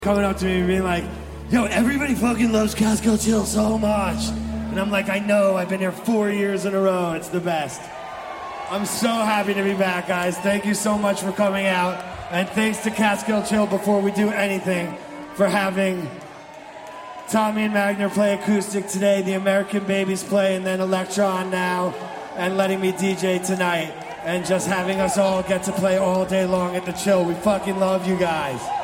coming up to me and being like, yo, everybody fucking loves Catskill Chill so much. And I'm like, I know, I've been here 4 years in a row. It's the best. I'm so happy to be back, guys. Thank you so much for coming out. And thanks to Catskill Chill, before we do anything, for having Tommy and Magner play acoustic today, the American Babies play, and then Electron now, and letting me DJ tonight, and just having us all get to play all day long at the Chill. We fucking love you guys.